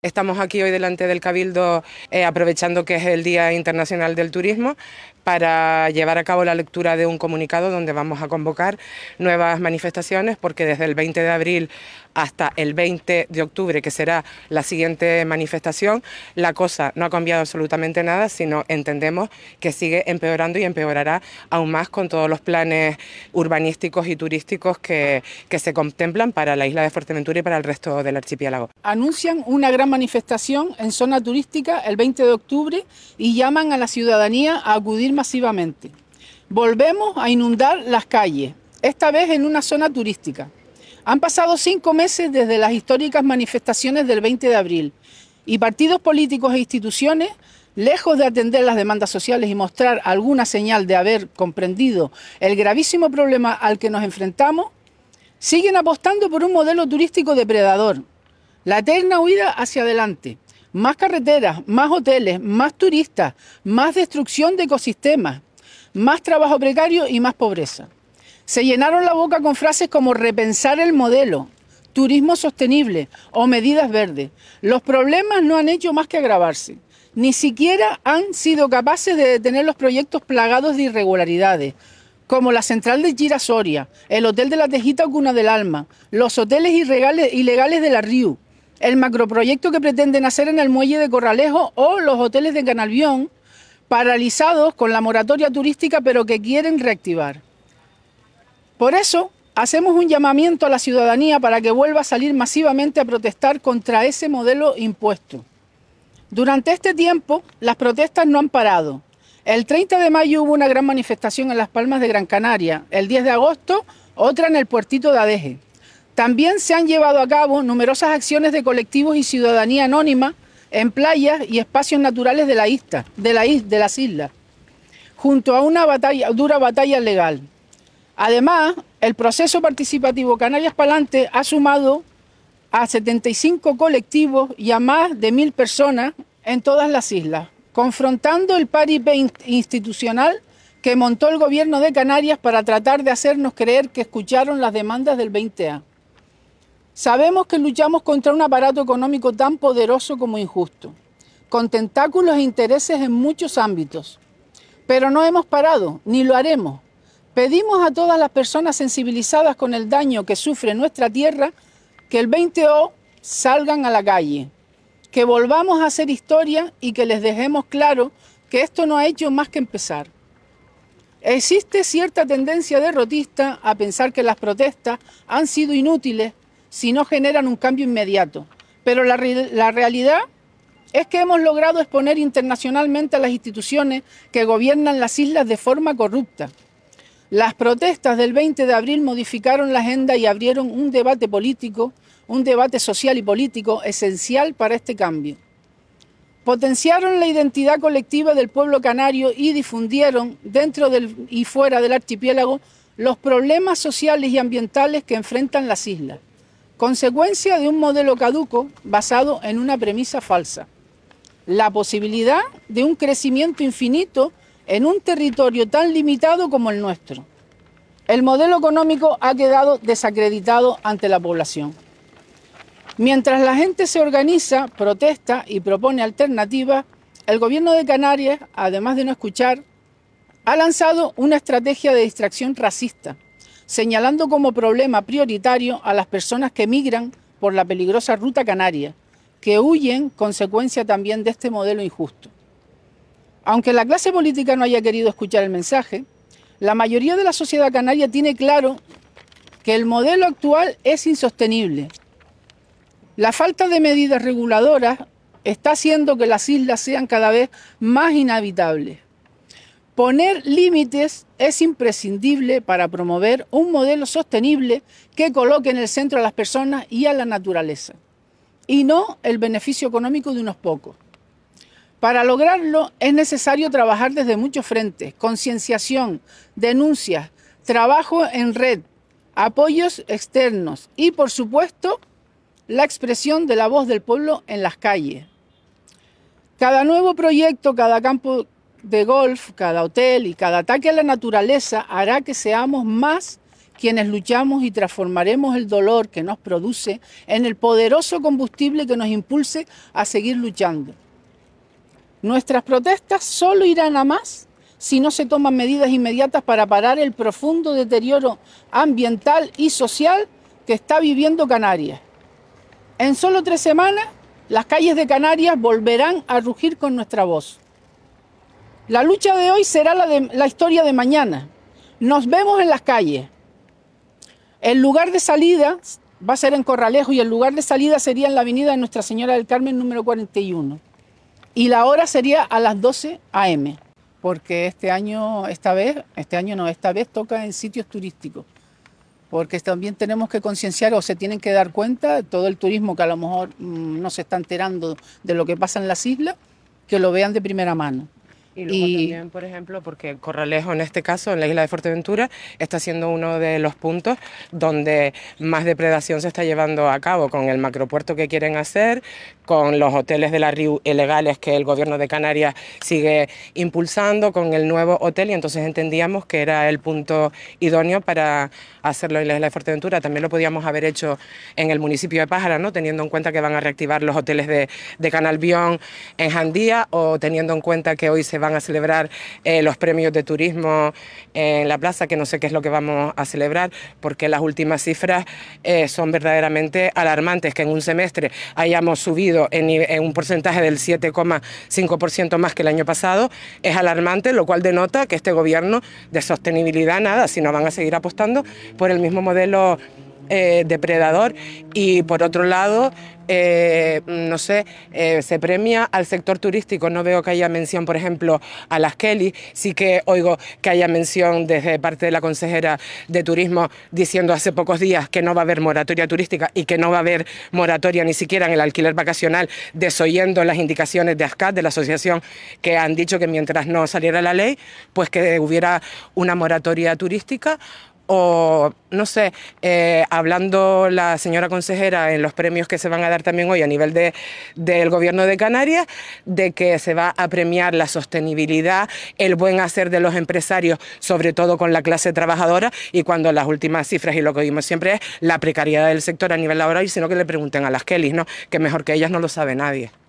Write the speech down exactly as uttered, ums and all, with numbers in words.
Estamos aquí hoy delante del Cabildo eh, aprovechando que es el Día Internacional del Turismo para llevar a cabo la lectura de un comunicado donde vamos a convocar nuevas manifestaciones, porque desde el veinte de abril hasta el veinte de octubre, que será la siguiente manifestación, la cosa no ha cambiado absolutamente nada, sino entendemos que sigue empeorando y empeorará aún más con todos los planes urbanísticos y turísticos que, que se contemplan para la isla de Fuerteventura y para el resto del archipiélago. Anuncian una gran manifestación en zona turística el veinte de octubre y llaman a la ciudadanía a acudir masivamente. Volvemos a inundar las calles, esta vez en una zona turística. Han pasado cinco meses desde las históricas manifestaciones del veinte de abril y partidos políticos e instituciones, lejos de atender las demandas sociales y mostrar alguna señal de haber comprendido el gravísimo problema al que nos enfrentamos, siguen apostando por un modelo turístico depredador. La eterna huida hacia adelante, más carreteras, más hoteles, más turistas, más destrucción de ecosistemas, más trabajo precario y más pobreza. Se llenaron la boca con frases como repensar el modelo, turismo sostenible o medidas verdes. Los problemas no han hecho más que agravarse. Ni siquiera han sido capaces de detener los proyectos plagados de irregularidades, como la central de Girasoria, el hotel de la Tejita o Cuna del Alma, los hoteles ilegales de la Riu, el macroproyecto que pretenden hacer en el muelle de Corralejo o los hoteles de Canalbión, paralizados con la moratoria turística pero que quieren reactivar. Por eso, hacemos un llamamiento a la ciudadanía para que vuelva a salir masivamente a protestar contra ese modelo impuesto. Durante este tiempo, las protestas no han parado. El treinta de mayo hubo una gran manifestación en Las Palmas de Gran Canaria, el diez de agosto otra en el puertito de Adeje. También se han llevado a cabo numerosas acciones de colectivos y ciudadanía anónima en playas y espacios naturales de la isla, de, la is, de las islas, junto a una batalla, dura batalla legal. Además, el proceso participativo Canarias Pa'lante ha sumado a setenta y cinco colectivos y a más de mil personas en todas las islas, confrontando el paripé institucional que montó el gobierno de Canarias para tratar de hacernos creer que escucharon las demandas del veinte A. Sabemos que luchamos contra un aparato económico tan poderoso como injusto, con tentáculos e intereses en muchos ámbitos. Pero no hemos parado, ni lo haremos. Pedimos a todas las personas sensibilizadas con el daño que sufre nuestra tierra que el veinte O salgan a la calle, que volvamos a hacer historia y que les dejemos claro que esto no ha hecho más que empezar. Existe cierta tendencia derrotista a pensar que las protestas han sido inútiles si no generan un cambio inmediato, pero la, la realidad es que hemos logrado exponer internacionalmente a las instituciones que gobiernan las islas de forma corrupta. Las protestas del veinte de abril modificaron la agenda y abrieron un debate político, un debate social y político esencial para este cambio. Potenciaron la identidad colectiva del pueblo canario y difundieron, dentro del, y fuera del archipiélago, los problemas sociales y ambientales que enfrentan las islas, consecuencia de un modelo caduco basado en una premisa falsa: la posibilidad de un crecimiento infinito en un territorio tan limitado como el nuestro. El modelo económico ha quedado desacreditado ante la población. Mientras la gente se organiza, protesta y propone alternativas, el gobierno de Canarias, además de no escuchar, ha lanzado una estrategia de distracción racista, señalando como problema prioritario a las personas que migran por la peligrosa ruta canaria, que huyen consecuencia también de este modelo injusto. Aunque la clase política no haya querido escuchar el mensaje, la mayoría de la sociedad canaria tiene claro que el modelo actual es insostenible. La falta de medidas reguladoras está haciendo que las islas sean cada vez más inhabitables. Poner límites es imprescindible para promover un modelo sostenible que coloque en el centro a las personas y a la naturaleza, y no el beneficio económico de unos pocos. Para lograrlo es necesario trabajar desde muchos frentes: concienciación, denuncias, trabajo en red, apoyos externos y, por supuesto, la expresión de la voz del pueblo en las calles. Cada nuevo proyecto, cada campo de golf, cada hotel y cada ataque a la naturaleza hará que seamos más quienes luchamos y transformaremos el dolor que nos produce en el poderoso combustible que nos impulse a seguir luchando. Nuestras protestas solo irán a más si no se toman medidas inmediatas para parar el profundo deterioro ambiental y social que está viviendo Canarias. En solo tres semanas, las calles de Canarias volverán a rugir con nuestra voz. La lucha de hoy será la, de, la historia de mañana. Nos vemos en las calles. El lugar de salida va a ser en Corralejo y el lugar de salida sería en la avenida de Nuestra Señora del Carmen número cuarenta y uno. Y la hora sería a las doce a eme, porque este año, esta vez, este año no, esta vez toca en sitios turísticos. Porque también tenemos que concienciar o se tienen que dar cuenta todo el turismo que a lo mejor mmm, no se está enterando de lo que pasa en las islas, que lo vean de primera mano. Y luego y... también, por ejemplo, porque Corralejo en este caso, en la isla de Fuerteventura, está siendo uno de los puntos donde más depredación se está llevando a cabo, con el macropuerto que quieren hacer, con los hoteles de la Riu ilegales que el gobierno de Canarias sigue impulsando, con el nuevo hotel, y entonces entendíamos que era el punto idóneo para hacerlo en la isla de Fuerteventura. También lo podíamos haber hecho en el municipio de Pájara, ¿no? Teniendo en cuenta que van a reactivar los hoteles de, de Canalbión en Jandía, o teniendo en cuenta que hoy se van a celebrar eh, los premios de turismo en la plaza, que no sé qué es lo que vamos a celebrar, porque las últimas cifras eh, son verdaderamente alarmantes, que en un semestre hayamos subido en, en un porcentaje del siete coma cinco por ciento más que el año pasado, es alarmante, lo cual denota que este gobierno de sostenibilidad nada, sino van a seguir apostando por el mismo modelo eh, depredador. Y por otro lado, Eh, no sé, eh, se premia al sector turístico. No veo que haya mención, por ejemplo, a las Kelly. Sí que oigo que haya mención desde parte de la consejera de Turismo diciendo hace pocos días que no va a haber moratoria turística y que no va a haber moratoria ni siquiera en el alquiler vacacional, desoyendo las indicaciones de ASCAT, de la asociación, que han dicho que mientras no saliera la ley, pues que hubiera una moratoria turística. O, no sé, eh, hablando la señora consejera en los premios que se van a dar también hoy a nivel de, del gobierno de Canarias, de que se va a premiar la sostenibilidad, el buen hacer de los empresarios, sobre todo con la clase trabajadora, y cuando las últimas cifras y lo que vimos siempre es la precariedad del sector a nivel laboral, y sino que le pregunten a las Kellys, ¿no? Que mejor que ellas no lo sabe nadie.